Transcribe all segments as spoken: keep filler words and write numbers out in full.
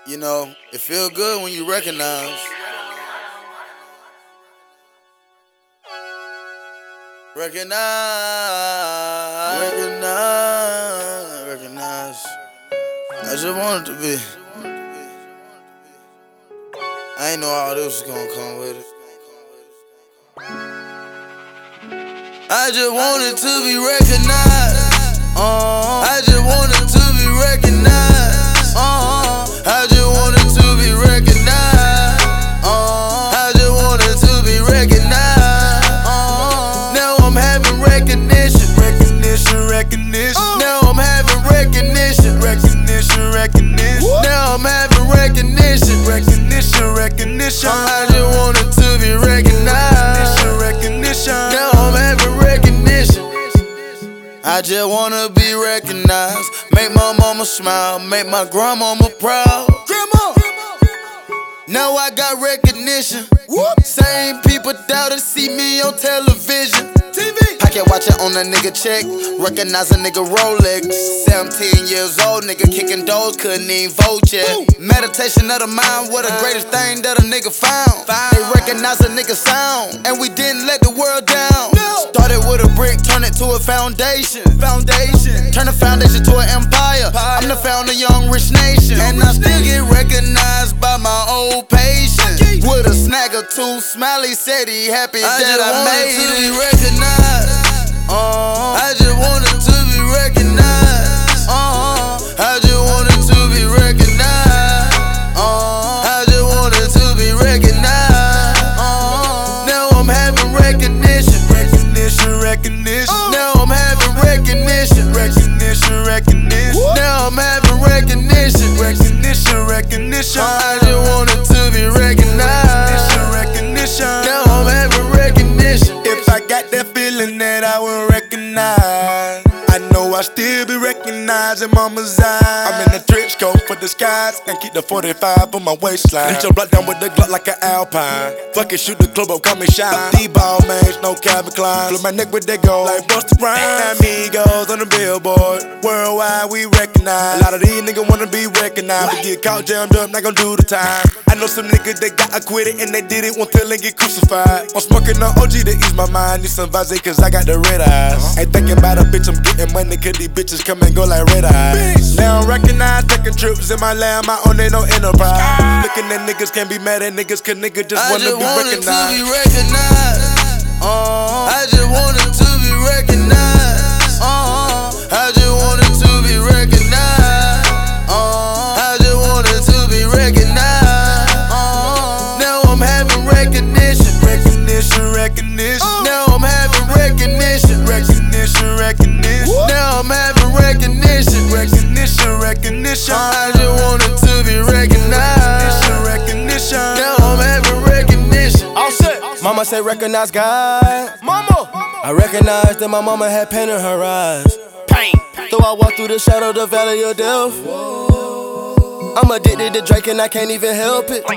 You know, it feel good when you recognize. Recognize, recognize, recognize. I just want it to be. I ain't know all this was gonna come with it. I just wanted to be recognized. Uh, I just wanted to be recognized. Uh, I just wanted to be recognized. Uh, I just wanted to be recognized. Uh, now I'm having recognition, recognition, recognition. Uh, now I'm having recognition, recognition, recognition. Now I'm having recognition, recognition, recognition. I just wanted to be recognized, recognition. Now I'm having recognition. I just wanna be recognized. Make my mama smile, make my grandmama proud. Grandma! Now I got recognition. Whoop. Same people doubted see me on television. T V. I can watch it on a nigga check. Recognize a nigga Rolex. seventeen years old, nigga kicking doors, couldn't even vote yet. Ooh. Meditation of the mind, what the greatest thing that a nigga found. found. They recognize a nigga sound, and we didn't let the world down. No. Started with a brick, turn it to a foundation. Foundation. Turn a foundation to an empire. empire. I'm the founder, young rich nation, young and rich I still nation. Get recognized by my old patient. Okay. With a snag or two, Smiley said he happy I that I made to it. Be recognized. Uh, I just wanted to be recognized. Uh, I just wanted to be recognized. Uh, I just wanted to be recognized. Uh, now I'm having recognition, recognition, recognition. Uh, now I'm having recognition, recognition, recognition. Woo. Now I'm having recognition, recognition, recognition. I just wanted to be recognized, recognition. Now I'm having recognition. If I got that feeling that I will recognize, I know I still be recognized in mama's eyes. I'm in the trench coat for the skies and keep the forty-five on my waistline. Hit your block down with the Glock like an Alpine. Fuck it, shoot the club up, call me shine. D-ball man, no Calvin Klein. Flip my neck with that gold like Busta Rhymes. Amigos on the billboard, worldwide we recognize. A lot of these niggas wanna be recognized, but get caught jammed up, not gon' do the time. I know some niggas that got acquitted and they did it, won't tell and get crucified. I'm smoking on O G to ease my mind. Need some Vazzy cause I got the red eyes. Uh-huh. Ain't thinking about a bitch, I'm getting money cause these bitches come and go like red eyes. Bitch. Now I'm recognized, taking trips in my land, my own ain't no enterprise. Ah. Looking at niggas, can't be mad at niggas cause niggas just I wanna just be wanted recognized. To be recognized. Uh, I just wanted to be recognized. Uh, I just wanted to be recognized. Uh, I just wanted to be recognized. Uh, now I'm having recognition, recognition, recognition. Uh, now I'm having recognition, recognition, recognition. Woo. Now I'm having recognition, recognition, recognition. I just wanted to be recognized, recognition. Now I'm having recognition. All set. Mama say recognize God. Mama. I recognized that my mama had pain in her eyes. Pain. Though I walk through the shadow, the valley of death. I'm addicted to Drake and I can't even help it.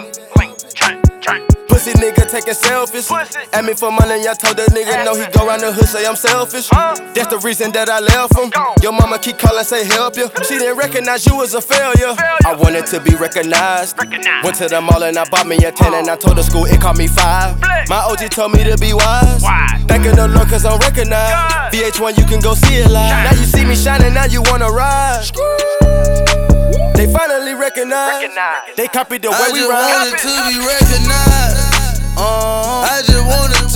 Pussy nigga taking selfies. At me for money, I told that nigga no, he go round the hood, say I'm selfish. That's the reason that I left him. Your mama keep calling, say help you. She didn't recognize you as a failure. I wanted to be recognized. Went to the mall and I bought me a ten and I told the school it cost me five. My O G told me to be wise. Thanking the Lord cause I'm recognized. V H one, you can go see it live. Now you see me shining, now you wanna ride. They finally recognize. They copied the way we ride. I just wanted to be recognized. Uh, I just wanted